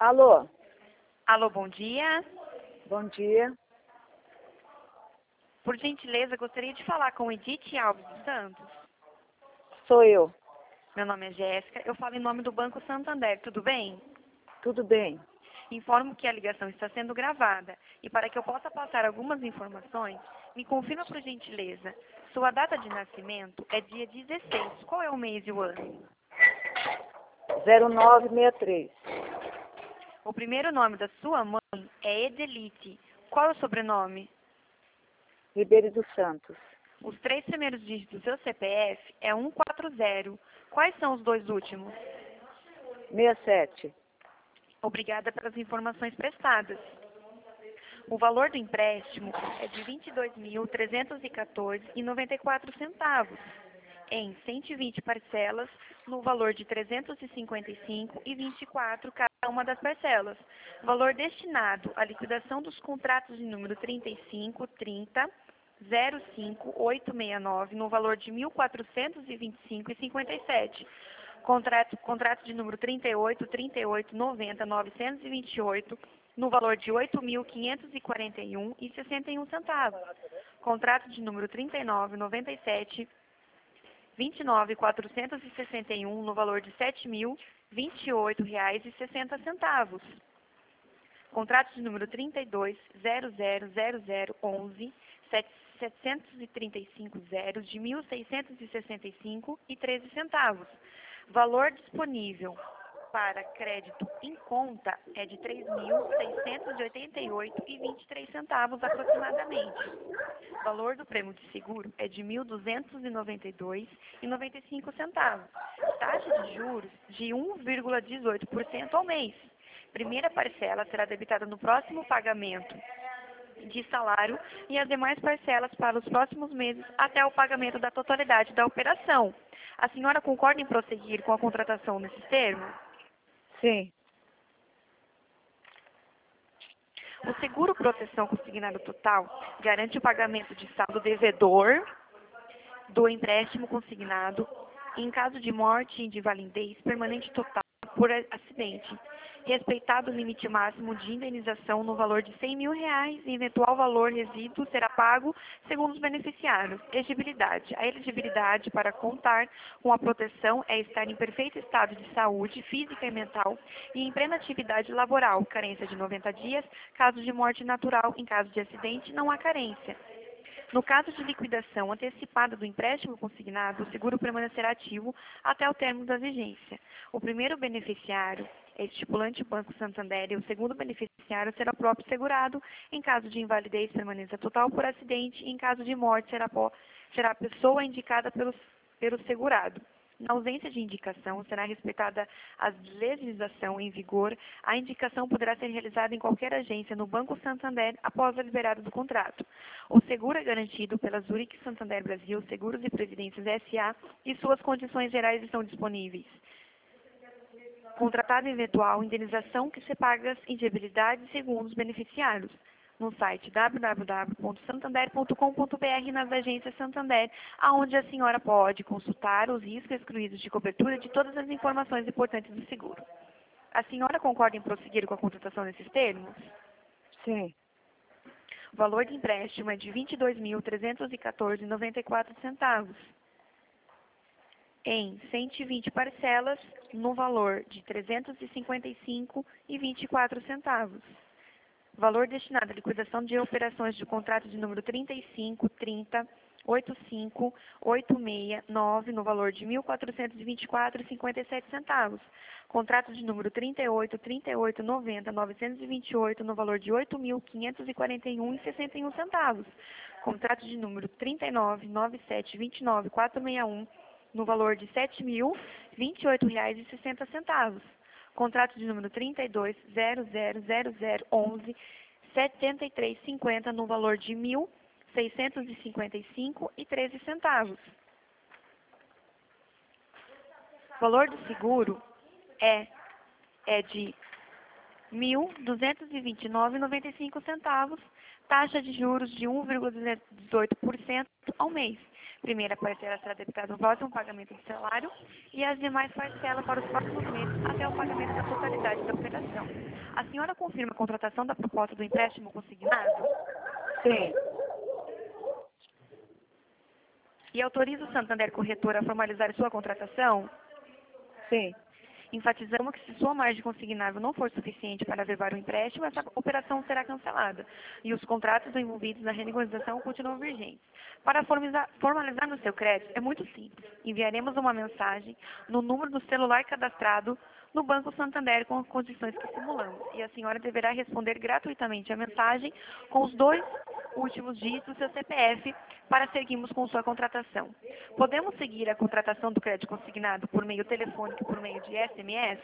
Alô, Alô, bom dia. bom dia. Por gentileza, gostaria de falar com Edith Alves dos Santos. Sou eu. Meu nome é Jéssica, eu falo em nome do Banco Santander, tudo bem? Tudo bem? Informo que a ligação está sendo gravada e para que eu possa passar algumas informações, me confirma por gentileza. Sua data de nascimento é dia 16. Qual é o mês e o ano? 0963. O primeiro nome da sua mãe é Edelite. Qual é o sobrenome? Ribeiro dos Santos. Os 3 primeiros dígitos do seu CPF é 140. Quais são os 2 últimos? 67. Obrigada pelas informações prestadas. O valor do empréstimo é de R$ 22.314,94 em 120 parcelas, no valor de R$ 355,24 cada uma das parcelas. Valor destinado à liquidação dos contratos de número 35, 30, 05869, no valor de R$ 1.425,57. Contrato de número 38, 38, 90, 928, no valor de R$ 8.541,61. Contrato de número 39, 97, 29.461, no valor de R$ 7.028,60. Contrato de número 32, 000011, 735 zeros de R$ 1.665,13. Valor disponível para crédito em conta é de R$ 3.688,23 aproximadamente. Valor do prêmio de seguro é de R$ 1.292,95. Taxa de juros de 1,18% ao mês. Primeira parcela será debitada no próximo pagamento de salário e as demais parcelas para os próximos meses até o pagamento da totalidade da operação. A senhora concorda em prosseguir com a contratação nesses termos? Sim. O seguro proteção consignado total garante o pagamento de saldo devedor do empréstimo consignado em caso de morte e de invalidez permanente total por acidente, respeitado o limite máximo de indenização no valor de R$ 100 mil e eventual valor resíduo será pago segundo os beneficiários. Elegibilidade. A elegibilidade para contar com a proteção é estar em perfeito estado de saúde física e mental e em plena atividade laboral. Carência de 90 dias. Caso de morte natural, em caso de acidente, não há carência. No caso de liquidação antecipada do empréstimo consignado, o seguro permanecerá ativo até o término da vigência. O primeiro beneficiário é estipulante Banco Santander e o segundo beneficiário será o próprio segurado. Em caso de invalidez, permanência total por acidente e em caso de morte, será a pessoa indicada pelo segurado. Na ausência de indicação, será respeitada a legislação em vigor. A indicação poderá ser realizada em qualquer agência no Banco Santander após a liberada do contrato. O seguro é garantido pela Zurich Santander Brasil, Seguros e Previdências S.A. e suas condições gerais estão disponíveis. Contratado eventual, indenização que se paga as inviabilidades segundo os beneficiários. No site www.santander.com.br nas agências Santander, aonde a senhora pode consultar os riscos excluídos de cobertura de todas as informações importantes do seguro. A senhora concorda em prosseguir com a contratação nesses termos? Sim. O valor de empréstimo é de R$ 22.314,94 em 120 parcelas no valor de R$ 355,24. Valor destinado à liquidação de operações de contrato de número 35, 30, 85, 869, no valor de R$ 1.424,57. Contrato de número 38, 38, 90, 928, no valor de R$ 8.541,61. Contrato de número 39, 97, 29, 461, no valor de R$ 7.028,60. Contrato de número 32, 000011, 73,50, no valor de R$ 1.655,13. O valor do seguro é de R$ 1.229,95, taxa de juros de 1,18% ao mês. Primeira parcela será debitada no próximo pagamento do salário e as demais parcelas para os próximos meses até o pagamento da totalidade da operação. A senhora confirma a contratação da proposta do empréstimo consignado Sim. e autoriza o Santander Corretora a formalizar sua contratação? Sim. Enfatizamos que se sua margem consignável não for suficiente para averbar o empréstimo, essa operação será cancelada e os contratos envolvidos na renegociação continuam vigentes. Para formalizar no seu crédito, é muito simples. Enviaremos uma mensagem no número do celular cadastrado no Banco Santander com as condições que simulamos e a senhora deverá responder gratuitamente a mensagem com os 2 últimos dígitos do seu CPF para seguirmos com sua contratação. Podemos seguir a contratação do crédito consignado por meio telefônico e por meio de SMS?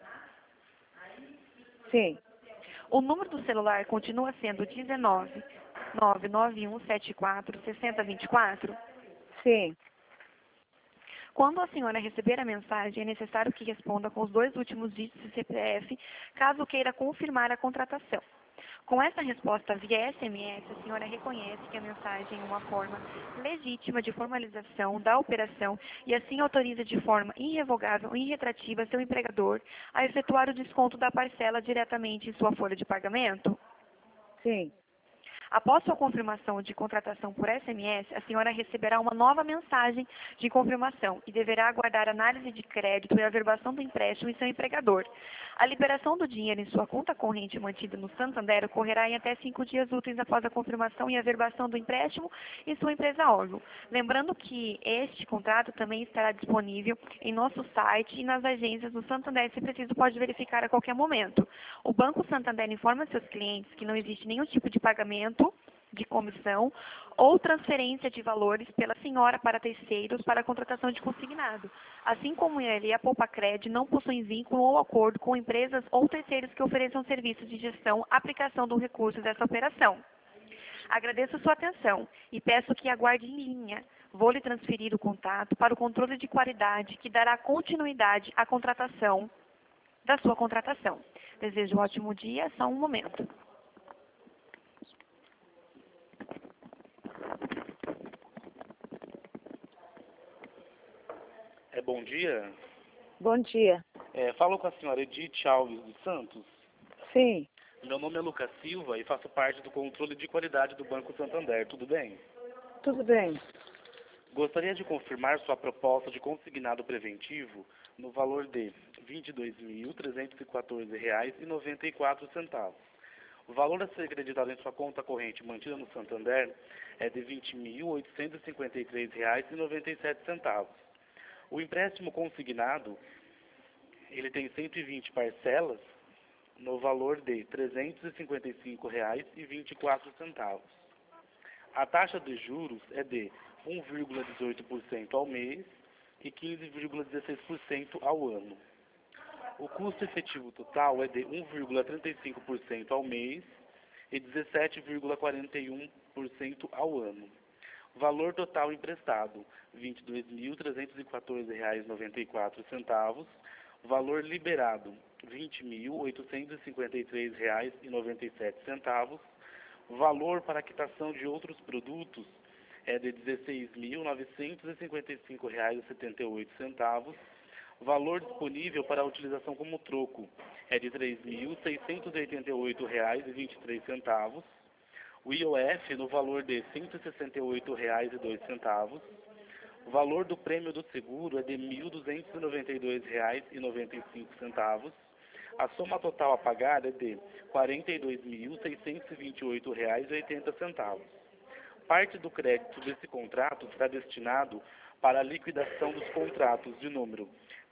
Sim. O número do celular continua sendo 19 99174 6024? Sim. Quando a senhora receber a mensagem, é necessário que responda com os 2 últimos dígitos do CPF, caso queira confirmar a contratação. Com essa resposta via SMS, a senhora reconhece que a mensagem é uma forma legítima de formalização da operação e assim autoriza de forma irrevogável e irretrativa seu empregador a efetuar o desconto da parcela diretamente em sua folha de pagamento? Sim. Após sua confirmação de contratação por SMS, a senhora receberá uma nova mensagem de confirmação e deverá aguardar análise de crédito e averbação do empréstimo em seu empregador. A liberação do dinheiro em sua conta corrente mantida no Santander ocorrerá em até 5 dias úteis após a confirmação e averbação do empréstimo em sua empresa órgão. Lembrando que este contrato também estará disponível em nosso site e nas agências do Santander, se preciso pode verificar a qualquer momento. O Banco Santander informa seus clientes que não existe nenhum tipo de pagamento de comissão ou transferência de valores pela senhora para terceiros para a contratação de consignado. Assim como ele e a Poupacred não possuem vínculo ou acordo com empresas ou terceiros que ofereçam serviços de gestão, aplicação do recurso dessa operação. Agradeço sua atenção e peço que aguarde em linha. Vou lhe transferir o contato para o controle de qualidade que dará continuidade à contratação da sua contratação. Desejo um ótimo dia, só um momento. Bom dia. Bom dia. Falo com a senhora Edith Alves dos Santos. Sim. Meu nome é Lucas Silva e faço parte do controle de qualidade do Banco Santander. Tudo bem? Tudo bem. Gostaria de confirmar sua proposta de consignado preventivo no valor de R$ 22.314,94. O valor a ser acreditado em sua conta corrente mantida no Santander é de R$ 20.853,97. O empréstimo consignado, ele tem 120 parcelas no valor de R$ 355,24. A taxa de juros é de 1,18% ao mês e 15,16% ao ano. O custo efetivo total é de 1,35% ao mês e 17,41% ao ano. Valor total emprestado, R$ 22.314,94. Valor liberado, R$ 20.853,97. Valor para quitação de outros produtos é de R$ 16.955,78. Valor disponível para utilização como troco é de R$ 3.688,23. O IOF no valor de R$ 168,02. O valor do prêmio do seguro é de R$ 1.292,95. A soma total a pagar é de R$ 42.628,80. Parte do crédito desse contrato será destinado para a liquidação dos contratos de número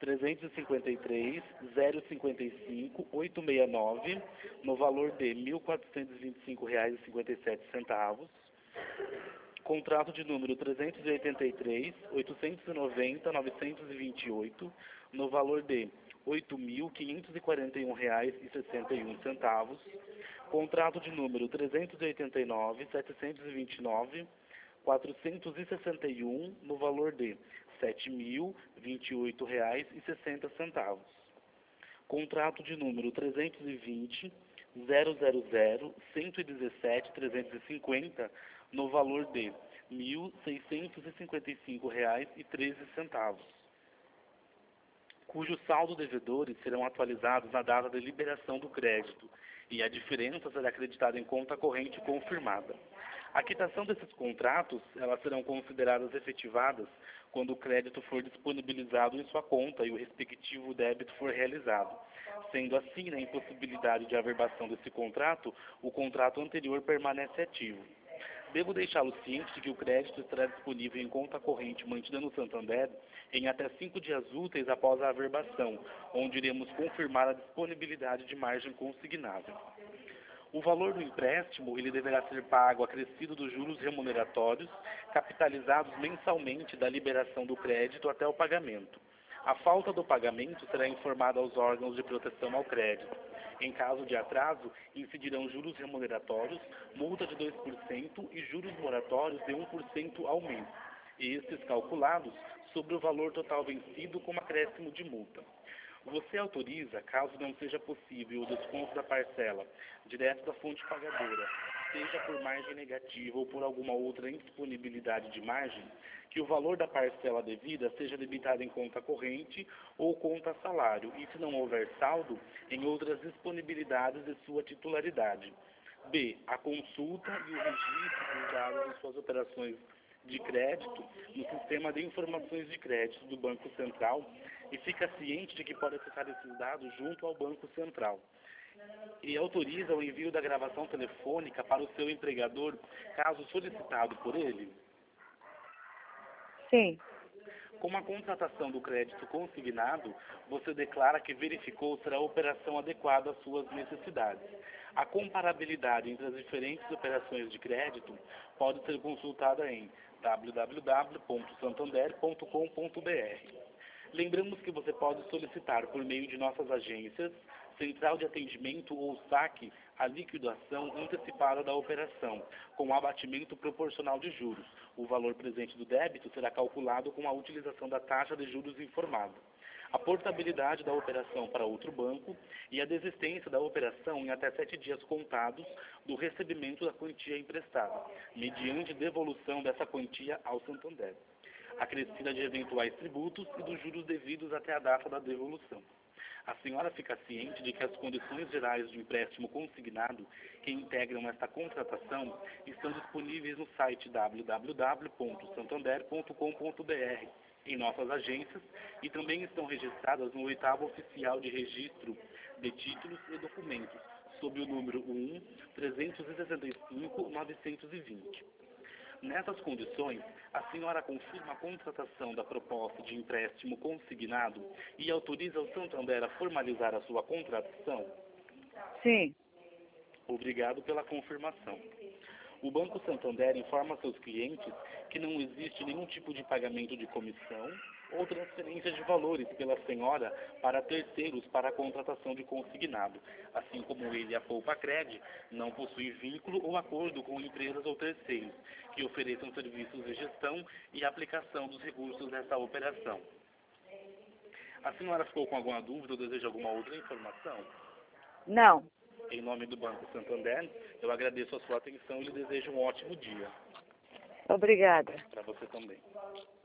353.055.869, no valor de R$ 1.425,57. Contrato de número 383.890.928, no valor de R$ 8.541,61. Contrato de número 389.729.461, no valor de R$ 7.028,60. Contrato de número 320.000.117.350, no valor de R$ R$ 1.655,13, cujos saldos devedores serão atualizados na data de liberação do crédito e a diferença será acreditada em conta corrente confirmada. A quitação desses contratos, elas serão consideradas efetivadas quando o crédito for disponibilizado em sua conta e o respectivo débito for realizado. Sendo assim, na impossibilidade de averbação desse contrato, o contrato anterior permanece ativo. Devo deixá-lo ciente de que o crédito estará disponível em conta corrente mantida no Santander em até 5 dias úteis após a averbação, onde iremos confirmar a disponibilidade de margem consignável. O valor do empréstimo ele deverá ser pago acrescido dos juros remuneratórios, capitalizados mensalmente da liberação do crédito até o pagamento. A falta do pagamento será informada aos órgãos de proteção ao crédito. Em caso de atraso, incidirão juros remuneratórios, multa de 2% e juros moratórios de 1% ao mês, estes calculados sobre o valor total vencido como acréscimo de multa. Você autoriza, caso não seja possível o desconto da parcela direto da fonte pagadora, seja por margem negativa ou por alguma outra indisponibilidade de margem, que o valor da parcela devida seja debitado em conta corrente ou conta salário, e se não houver saldo, em outras disponibilidades de sua titularidade. B. A consulta e o registro dos dados de suas operações de crédito no Sistema de Informações de Crédito do Banco Central e fica ciente de que pode acessar esses dados junto ao Banco Central. E autoriza o envio da gravação telefônica para o seu empregador, caso solicitado por ele? Sim. Com a contratação do crédito consignado, você declara que verificou se a operação adequada às suas necessidades. A comparabilidade entre as diferentes operações de crédito pode ser consultada em www.santander.com.br. Lembramos que você pode solicitar por meio de nossas agências, central de atendimento ou saque, a liquidação antecipada da operação, com abatimento proporcional de juros. O valor presente do débito será calculado com a utilização da taxa de juros informada. A portabilidade da operação para outro banco e a desistência da operação em até 7 dias contados do recebimento da quantia emprestada, mediante devolução dessa quantia ao Santander, acrescida de eventuais tributos e dos juros devidos até a data da devolução. A senhora fica ciente de que as condições gerais de empréstimo consignado que integram esta contratação estão disponíveis no site www.santander.com.br, em nossas agências, e também estão registradas no 8º Oficial de Registro de Títulos e Documentos, sob o número 1-365-920. Nessas condições, a senhora confirma a contratação da proposta de empréstimo consignado e autoriza o Santander a formalizar a sua contratação? Sim. Obrigado pela confirmação. O Banco Santander informa seus clientes que não existe nenhum tipo de pagamento de comissão ou transferência de valores pela senhora para terceiros para a contratação de consignado, assim como ele, a Poupa-Cred, não possui vínculo ou acordo com empresas ou terceiros que ofereçam serviços de gestão e aplicação dos recursos dessa operação. A senhora ficou com alguma dúvida ou deseja alguma outra informação? Não. Em nome do Banco Santander, eu agradeço a sua atenção e lhe desejo um ótimo dia. Obrigada. Para você também.